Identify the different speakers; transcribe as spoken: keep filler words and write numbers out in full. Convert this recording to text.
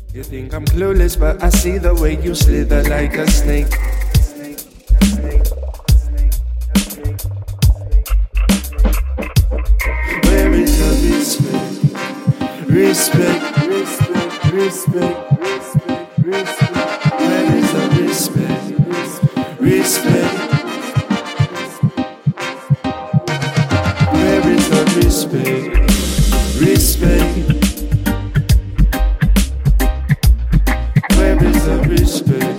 Speaker 1: You think I'm clueless, but I see the way you slither like a snake. Where is the respect? Respect, respect, respect, respect, respect. Where is the respect? Respect. Where is the respect? Respect. Where is the respect?